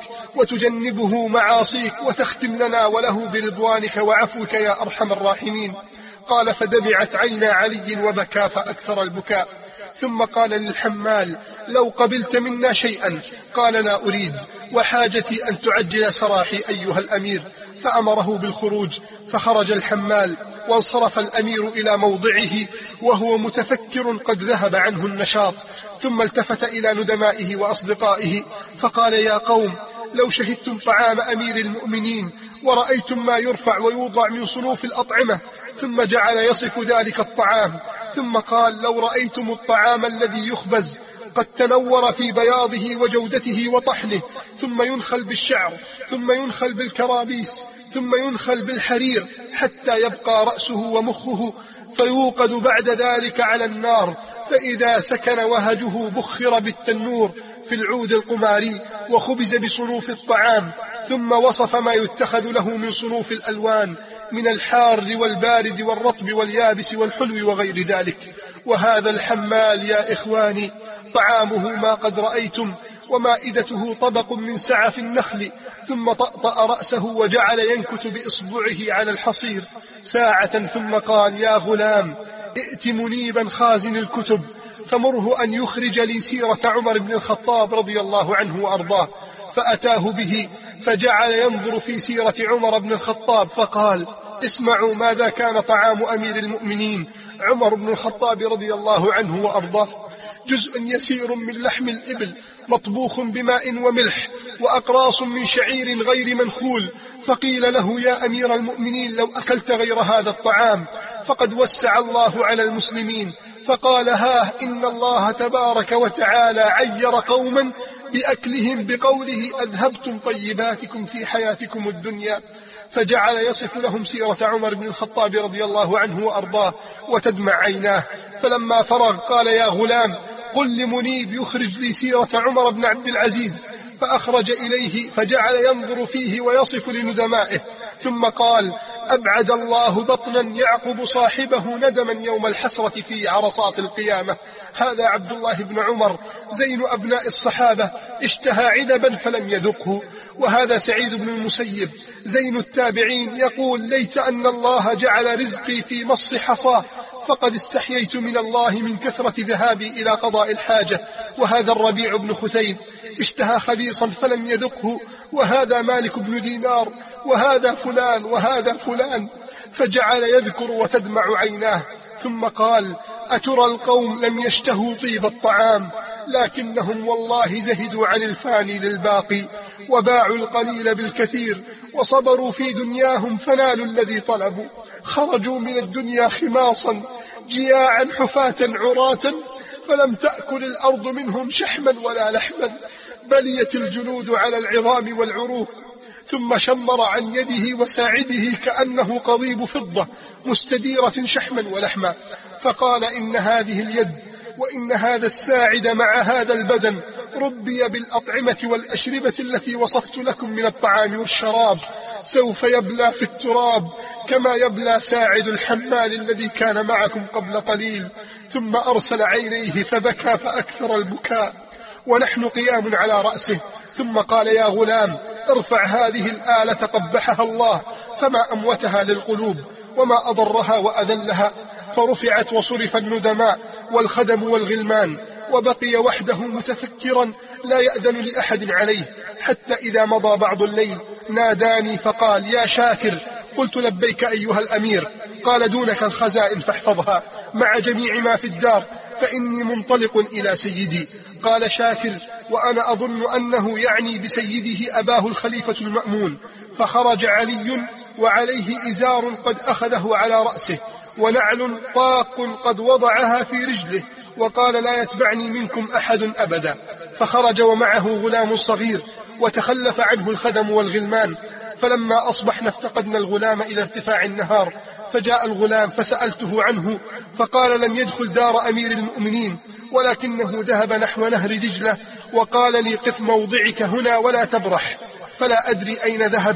وتجنبه معاصيك، وتختم لنا وله برضوانك وعفوك يا أرحم الراحمين. قال فدمعت عينا علي وبكى فأكثر البكاء، ثم قال للحمال لو قبلت منا شيئا. قال لا أريد، وحاجتي أن تعجل سراحي أيها الأمير. فأمره بالخروج، فخرج الحمال وانصرف الأمير إلى موضعه وهو متفكر قد ذهب عنه النشاط، ثم التفت إلى ندمائه وأصدقائه فقال يا قوم لو شهدتم طعام أمير المؤمنين ورأيتم ما يرفع ويوضع من صنوف الأطعمة. ثم جعل يصف ذلك الطعام، ثم قال لو رأيتم الطعام الذي يخبز قد تنور في بياضه وجودته وطحنه، ثم ينخل بالشعر، ثم ينخل بالكرابيس، ثم ينخل بالحرير حتى يبقى رأسه ومخه، فيوقد بعد ذلك على النار، فإذا سكن وهجه بخر بالتنور في العود القماري وخبز بصنوف الطعام. ثم وصف ما يتخذ له من صنوف الألوان من الحار والبارد والرطب واليابس والحلو وغير ذلك. وهذا الحمال يا إخواني طعامه ما قد رأيتم، ومائدته طبق من سعف النخل. ثم طأطأ رأسه وجعل ينكت بإصبعه على الحصير ساعة، ثم قال يا غلام ائت منيبا خازن الكتب فمره أن يخرج لي سيرة عمر بن الخطاب رضي الله عنه وأرضاه. فأتاه به فجعل ينظر في سيرة عمر بن الخطاب فقال اسمعوا ماذا كان طعام أمير المؤمنين عمر بن الخطاب رضي الله عنه وأرضاه: جزء يسير من لحم الإبل مطبوخ بماء وملح، وأقراص من شعير غير منخول. فقيل له يا أمير المؤمنين لو أكلت غير هذا الطعام فقد وسع الله على المسلمين. فقال ها إن الله تبارك وتعالى عير قوما بأكلهم بقوله أذهبتم طيباتكم في حياتكم الدنيا. فجعل يصف لهم سيرة عمر بن الخطاب رضي الله عنه وأرضاه وتدمع عيناه. فلما فرغ قال يا غلام قل لمنيب يخرج لي سيرة عمر بن عبد العزيز. فأخرج إليه فجعل ينظر فيه ويصف لندمائه، ثم قال أبعد الله بطنا يعقب صاحبه ندما يوم الحسرة في عرصات القيامة. هذا عبد الله بن عمر زين أبناء الصحابة اشتهى عنبا فلم يذقه. وهذا سعيد بن المسيب زين التابعين يقول ليت أن الله جعل رزقي في مص حصاه فقد استحييت من الله من كثرة ذهابي إلى قضاء الحاجة. وهذا الربيع بن خثيم اشتهى خبيصا فلم يذقه. وهذا مالك بن دينار، وهذا فلان وهذا فلان. فجعل يذكر وتدمع عيناه، ثم قال أترى القوم لم يشتهوا طيب الطعام لكنهم والله زهدوا عن الفاني للباقي، وباعوا القليل بالكثير، وصبروا في دنياهم فنالوا الذي طلبوا. خرجوا من الدنيا خماصا جياعا حفاة عراة، فلم تأكل الأرض منهم شحما ولا لحما، بليت الجلود على العظام والعروق. ثم شمر عن يده وساعده كأنه قضيب فضة مستديرة شحما ولحما، فقال إن هذه اليد وإن هذا الساعد مع هذا البدن ربي بالأطعمة والأشربة التي وصفت لكم من الطعام والشراب، سوف يبلى في التراب كما يبلى ساعد الحمال الذي كان معكم قبل قليل. ثم أرسل عينيه فبكى فأكثر البكاء ونحن قيام على رأسه. ثم قال يا غلام ارفع هذه الآلة قبحها الله، فما أموتها للقلوب وما أضرها وأذلها. فرفعت وصرف الندماء والخدم والغلمان، وبقي وحده متفكرا لا يأذن لأحد عليه، حتى إذا مضى بعض الليل ناداني فقال يا شاكر. قلت لبيك أيها الأمير. قال دونك الخزائن فاحفظها مع جميع ما في الدار فإني منطلق إلى سيدي. قال شاكر وأنا أظن أنه يعني بسيده أباه الخليفة المأمون. فخرج علي وعليه إزار قد أخذه على رأسه، ونعل طاق قد وضعها في رجله، وقال لا يتبعني منكم أحد أبدا. فخرج ومعه غلام صغير، وتخلف عنه الخدم والغلمان. فلما أصبحنا افتقدنا الغلام إلى ارتفاع النهار، فجاء الغلام فسألته عنه، فقال لم يدخل دار أمير المؤمنين ولكنه ذهب نحو نهر دجلة، وقال لي قف موضعك هنا ولا تبرح. فلا أدري أين ذهب،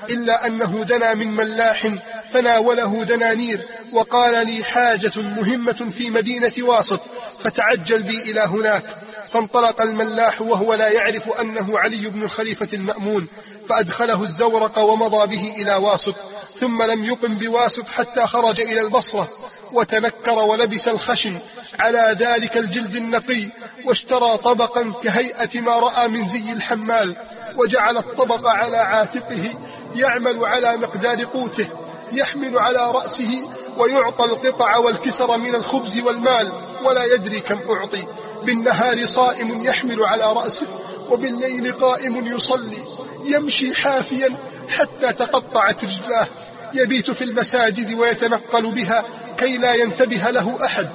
إلا أنه دنا من ملاح فناوله دنانير وقال لي حاجة مهمة في مدينة واسط فتعجل بي إلى هناك. فانطلق الملاح وهو لا يعرف أنه علي بن الخليفة المأمون، فأدخله الزورق ومضى به إلى واسط، ثم لم يقم بواسط حتى خرج إلى البصرة وتنكر ولبس الخشن على ذلك الجلد النقي، واشترى طبقا كهيئة ما رأى من زي الحمال، وجعل الطبق على عاتقه يعمل على مقدار قوته، يحمل على رأسه ويعطى القطع والكسر من الخبز والمال ولا يدري كم أعطي. بالنهار صائم يحمل على رأسه، وبالليل قائم يصلي، يمشي حافيا حتى تقطعت رجلاه، يبيت في المساجد ويتنقل بها كي لا ينتبه له أحد.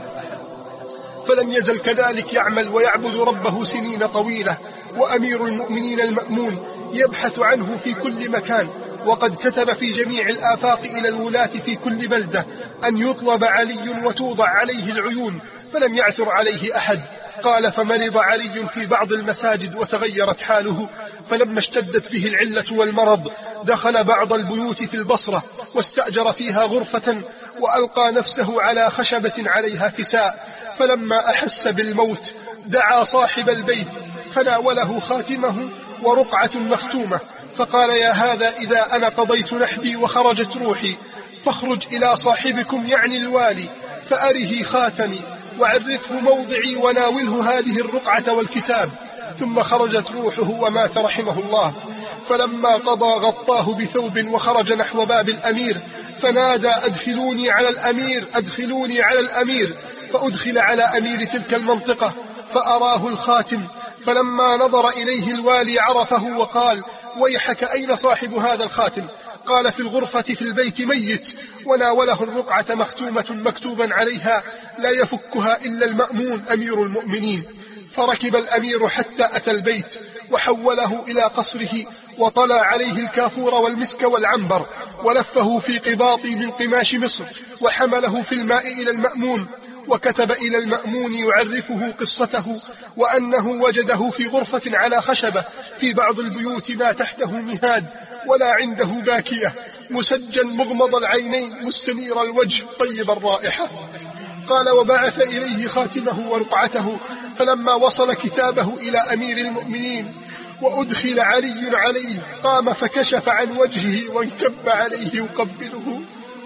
فلم يزل كذلك يعمل ويعبد ربه سنين طويلة. وأمير المؤمنين المأمون يبحث عنه في كل مكان، وقد كتب في جميع الآفاق إلى الولاة في كل بلدة أن يطلب علي وتوضع عليه العيون، فلم يعثر عليه أحد. قال: فمرض علي في بعض المساجد وتغيرت حاله، فلما اشتدت به العلة والمرض دخل بعض البيوت في البصرة واستأجر فيها غرفة، وألقى نفسه على خشبة عليها كساء. فلما أحس بالموت دعا صاحب البيت فناوله خاتمه ورقعة مختومة، فقال: يا هذا، إذا أنا قضيت نحبي وخرجت روحي فاخرج إلى صاحبكم يعني الوالي فأره خاتمي وعرفه موضعي وناوله هذه الرقعة والكتاب. ثم خرجت روحه ومات رحمه الله. فلما قضى غطاه بثوب وخرج نحو باب الأمير فنادى: أدخلوني على الأمير، أدخلوني على الأمير. فأدخل على أمير تلك المنطقة فأراه الخاتم، فلما نظر إليه الوالي عرفه وقال: ويحك، أين صاحب هذا الخاتم؟ قال: في الغرفة في البيت ميت. وناوله الرقعة مختومة مكتوبا عليها: لا يفكها إلا المأمون أمير المؤمنين. فركب الأمير حتى أتى البيت وحوله إلى قصره، وطلع عليه الكافور والمسك والعنبر، ولفه في قباط من قماش مصر، وحمله في الماء إلى المأمون، وكتب إلى المأمون يعرفه قصته، وأنه وجده في غرفة على خشبة في بعض البيوت ما تحته مهاد ولا عنده باكية، مسجل مغمض العينين مستنير الوجه طيب الرائحة. قال: وبعث إليه خاتمه ورقعته. فلما وصل كتابه إلى أمير المؤمنين وأدخل علي عليه قام فكشف عن وجهه وانكب عليه يقبله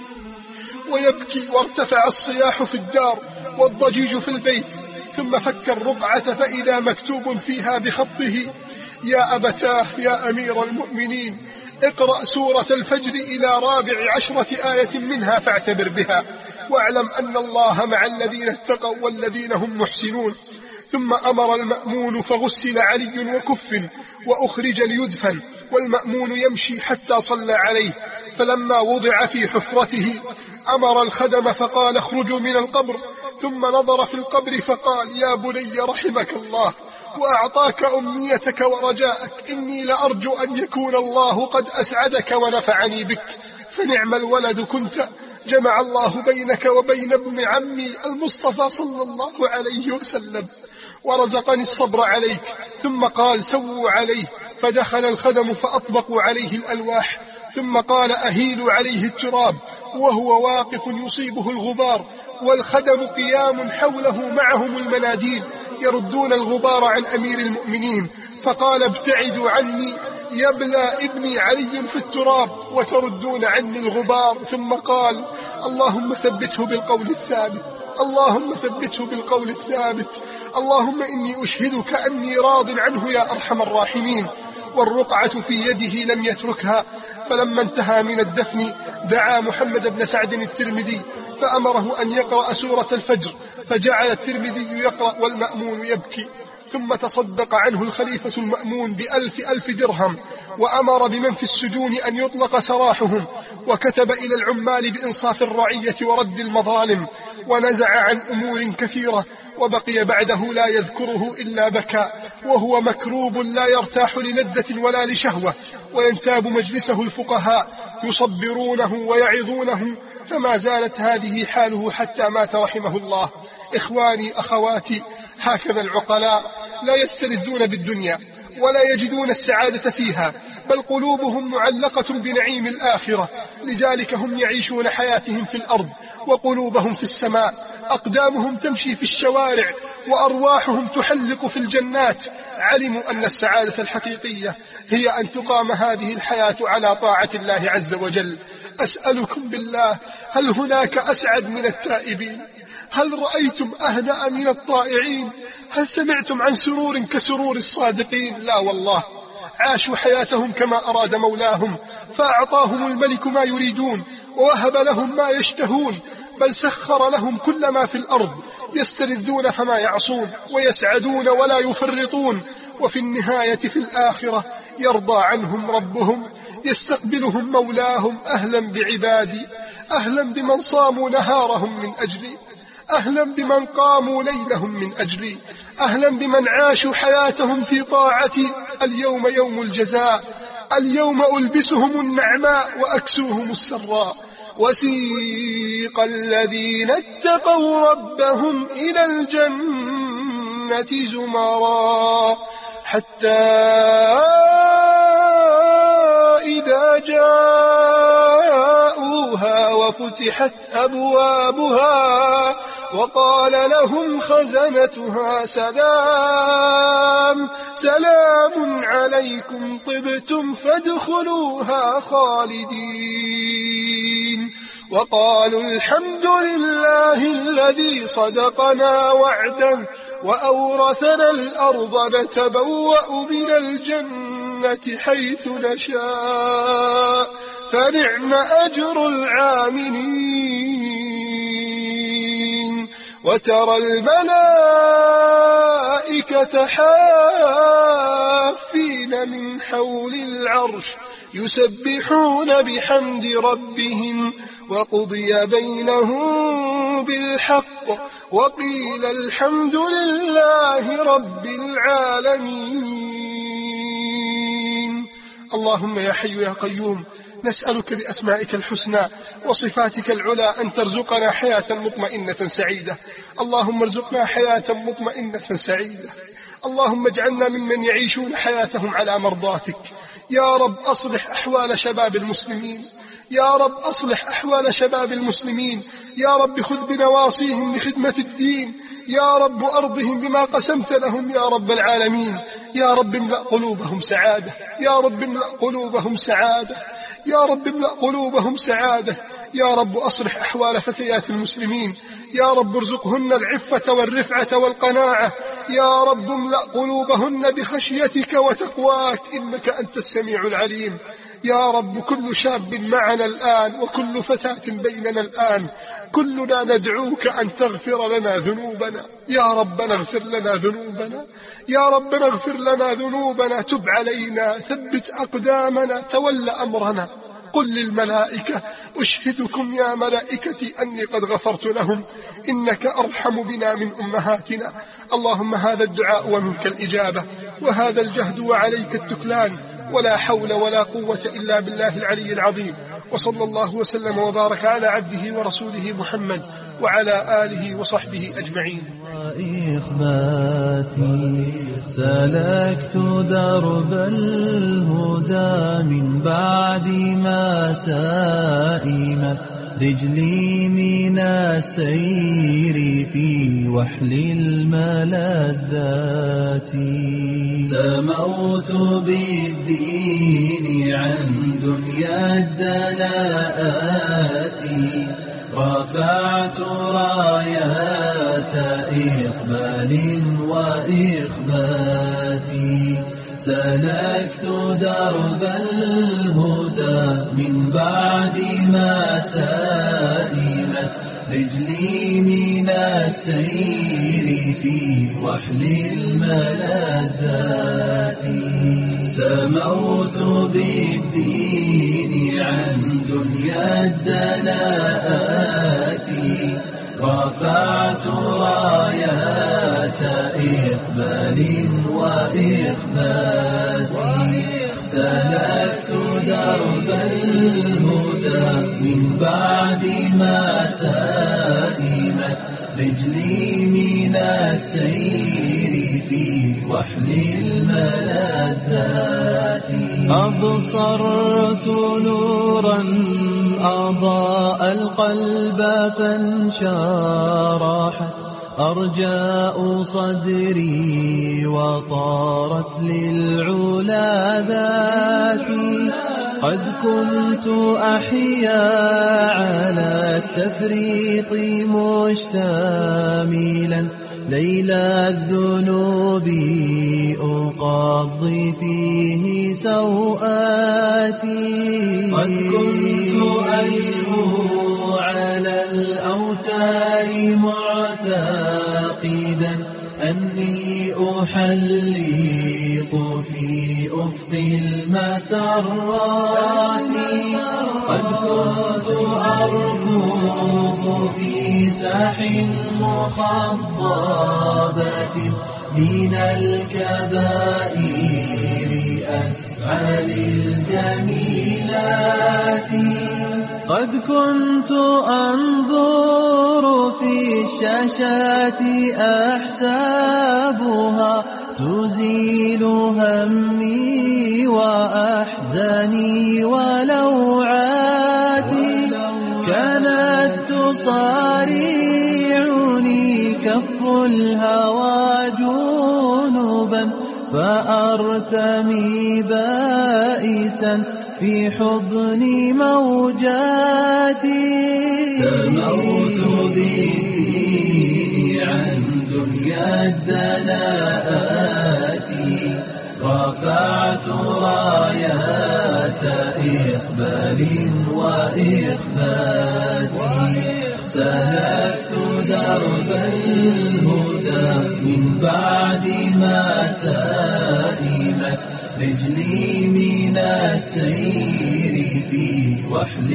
ويبكي، وارتفع الصياح في الدار والضجيج في البيت. ثم فك الرقعة فإذا مكتوب فيها بخطه: يا أبتاه يا أمير المؤمنين، اقرأ سورة الفجر إلى رابع عشرة آية منها فاعتبر بها، واعلم أن الله مع الذين اتقوا والذين هم محسنون. ثم أمر المأمون فغسل علي وكفن وأخرج ليدفن، والمأمون يمشي حتى صلى عليه. فلما وضع في حفرته أمر الخدم فقال: اخرجوا من القبر. ثم نظر في القبر فقال: يا بني رحمك الله وأعطاك أمنيتك ورجاءك، إني لأرجو أن يكون الله قد أسعدك ونفعني بك، فنعم الولد كنت، جمع الله بينك وبين ابن عمي المصطفى صلى الله عليه وسلم، ورزقني الصبر عليك. ثم قال: سووا عليه. فدخل الخدم فأطبقوا عليه الألواح، ثم قال: أهيلوا عليه التراب، وهو واقف يصيبه الغبار، والخدم قيام حوله معهم المناديل يردون الغبار عن أمير المؤمنين. فقال: ابتعدوا عني يبلى ابني علي في التراب وتردون عني الغبار. ثم قال: اللهم ثبته بالقول الثابت، اللهم ثبته بالقول الثابت، اللهم إني أشهدك أني راض عنه يا أرحم الراحمين. والرقعة في يده لم يتركها. فلما انتهى من الدفن دعا محمد بن سعد الترمذي فأمره أن يقرأ سورة الفجر، فجعل الترمذي يقرأ والمأمون يبكي. ثم تصدق عنه الخليفة المأمون بألف ألف درهم، وأمر بمن في السجون أن يطلق سراحهم، وكتب إلى العمال بإنصاف الرعية ورد المظالم، ونزع عن أمور كثيرة، وبقي بعده لا يذكره إلا بكى، وهو مكروب لا يرتاح للذة ولا لشهوة، وينتاب مجلسه الفقهاء يصبرونه ويعظونه، فما زالت هذه حاله حتى مات رحمه الله. إخواني أخواتي، هكذا العقلاء لا يستلذون بالدنيا ولا يجدون السعادة فيها، بل قلوبهم معلقة بنعيم الآخرة، لذلك هم يعيشون حياتهم في الأرض وقلوبهم في السماء، أقدامهم تمشي في الشوارع وأرواحهم تحلق في الجنات. علموا أن السعادة الحقيقية هي أن تقام هذه الحياة على طاعة الله عز وجل. أسألكم بالله، هل هناك أسعد من التائبين؟ هل رأيتم أهنأ من الطائعين؟ هل سمعتم عن سرور كسرور الصادقين؟ لا والله، عاشوا حياتهم كما أراد مولاهم، فأعطاهم الملك ما يريدون ووهب لهم ما يشتهون، بل سخر لهم كل ما في الأرض، يستلذون فما يعصون، ويسعدون ولا يفرطون، وفي النهاية في الآخرة يرضى عنهم ربهم، يستقبلهم مولاهم. أهلا بعبادي، أهلا بمن صاموا نهارهم من أجلي، أهلا بمن قاموا ليلهم من أجلي، أهلا بمن عاشوا حياتهم في طاعتي. اليوم يوم الجزاء، اليوم ألبسهم النعماء وأكسوهم السراء. وسيق الذين اتقوا ربهم إلى الجنة زمرا حتى إذا جاءوها وفتحت أبوابها وقال لهم خزنتها سلام سلام عليكم طبتم فادخلوها خالدين، وقالوا الحمد لله الذي صدقنا وعده وأورثنا الأرض نتبوأ من الجنة حيث نشاء فنعم أجر العاملين. وترى الملائكة حافين من حول العرش يسبحون بحمد ربهم وقضي بينهم بالحق وقيل الحمد لله رب العالمين. اللهم يا حي يا قيوم، نسألك بأسمائك الحسنى وصفاتك العلى أن ترزقنا حياة مطمئنة سعيدة. اللهم ارزقنا حياة مطمئنة سعيدة. اللهم اجعلنا ممن يعيشون حياتهم على مرضاتك. يا رب أصلح أحوال شباب المسلمين، يا رب أصلح أحوال شباب المسلمين، يا رب خذ بنواصيهم لخدمة الدين، يا رب أرضهم بما قسمت لهم يا رب العالمين. يا رب املأ قلوبهم سعادة، يا رب املأ قلوبهم سعادة، يا رب املأ قلوبهم سعادة. يا رب أصلح أحوال فتيات المسلمين، يا رب ارزقهن العفة والرفعة والقناعة، يا رب املأ قلوبهن بخشيتك وتقواك إنك أنت السميع العليم. يا رب كل شاب معنا الآن وكل فتاة بيننا الآن، كلنا ندعوك أن تغفر لنا ذنوبنا. يا رب اغفر لنا ذنوبنا، يا رب اغفر لنا ذنوبنا، تب علينا، ثبت أقدامنا، تول أمرنا. قل للملائكة أشهدكم يا ملائكتي أني قد غفرت لهم إنك أرحم بنا من أمهاتنا. اللهم هذا الدعاء ومنك الإجابة، وهذا الجهد وعليك التكلان، ولا حول ولا قوة إلا بالله العلي العظيم. وصلى الله وسلم وبارك على عبده ورسوله محمد وعلى آله وصحبه أجمعين. وإخباتي سلكت درب الهدى من بعد ما سائمت رجلي من السير في وحل الملذات. سموت بالدين عن دنيا الدناءات، رفعت رايات إقبال وإخبات. سلكت درب الهدى من بعد ما سائمت رجلي من السير في وحل الملذات. سموت بالدين عن دنيا الدناءات، رفعت رايات إقبال وإخبات. سلكت درب الهدى من بعد ما سائمت رجلي من السير في وحل الملذات. أبصرت نورا أضاء القلب فانشرحت أرجاء صدري وطارت للعلا ذاتي. قد كنت أحيا على التفريط مشتملا ليل الذنوب أقضي فيه سوآتي. قد كنت ألهو على الأوتار معتقدا أني أحلق في أفق المسرات. قد كنت أركض في ساح مخضبة من الكبائر أسعى للجميلات. قد كنت أنظر في الشاشات أحسابها تزيل همي وأحزاني ولوعاتي. كانت تصارعني كف الهوى جنوبا فأرتمي بائسا في حضن موجاتي. سموت به عن دنيا الدناءات رفعت رايات إقبال وإخبات. سلكت درب الهدى من بعد ما سئمت رجلي من السير في وحل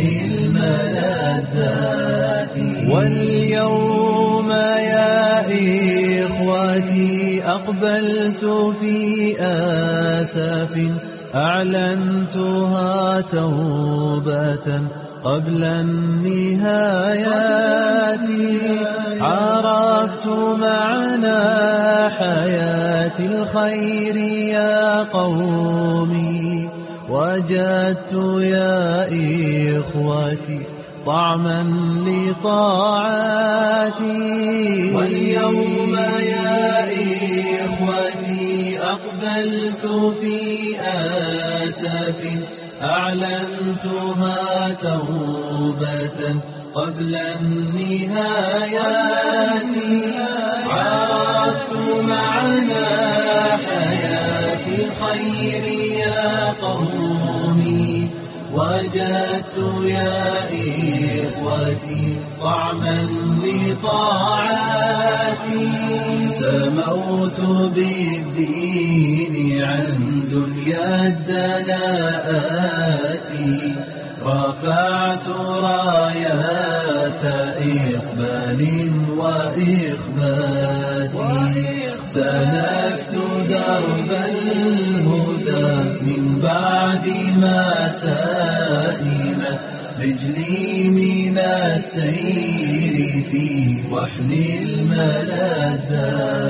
الملذات. واليوم يا إخوتي أقبلت في آسف أعلنتها توبة قبل النهايات. عرفت معنى حياة الخير يا قومي وجدت يا إخوتي طعما لطاعاتي. واليوم يا إخوتي أقبلت في آسف أعلنتها توبة قبل النهايات. عرفت معنى حياة الخير يا قومي وجدت يا إخوتي طعما لطاعاتي. سموت بالدين عن دنيا الدناءات رفعت رايات إقبال وإخبات. سلكت درب الهدى من بعد ما سئمت رجلي من السير في وحل الملذات.